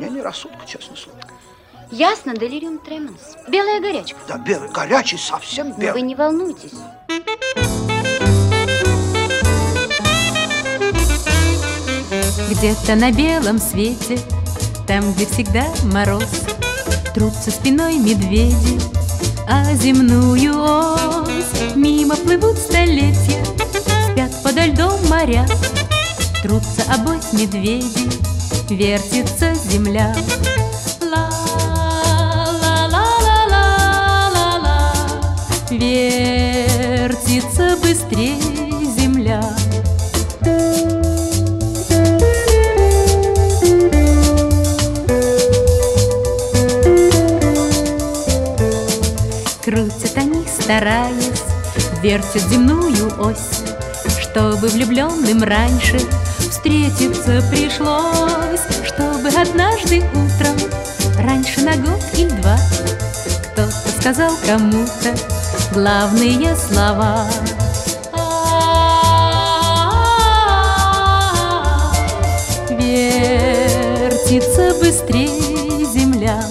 помутнение рассудка, честно слово. Ясно, делириум тременс. Белая горячка. Да, белый, горячий, совсем белый. Но вы не волнуйтесь. Где-то на белом свете, там, где всегда мороз, трутся спиной медведи, а земную ось мимо плывут столетия, спят подо льдом моря, трутся обось медведи, вертится земля. Ла-ла-ла-ла-ла-ла, вертится быстрее земля. Крутят они, стараясь, вертят земную ось, чтобы влюбленным раньше встретиться пришлось, чтобы однажды утром, раньше на год или два, кто-то сказал кому-то главные слова. Вертится быстрее земля.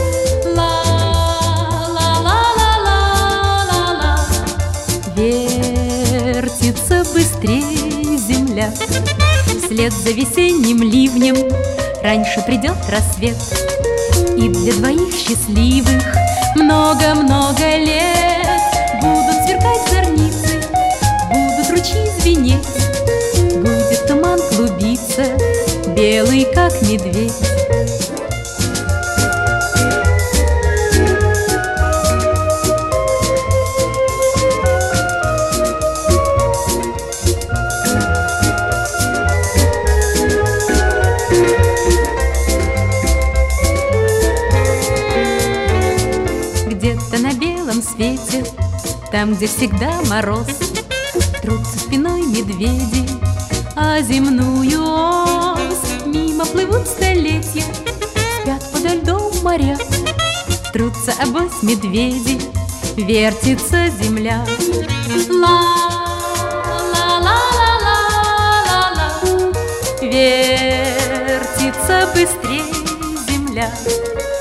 Вертится быстрее земля. Вслед за весенним ливнем раньше придет рассвет, и для двоих счастливых много-много лет будут сверкать зорницы, будут ручьи звенеть, будет туман клубиться, белый как медведь. Где-то на белом свете, там, где всегда мороз, трутся спиной медведи, а земную ось мимо плывут столетия, спят подо льдом моря, трутся обось медведи, вертится земля. Ла-ла-ла-ла-ла-ла, вертится быстрее земля.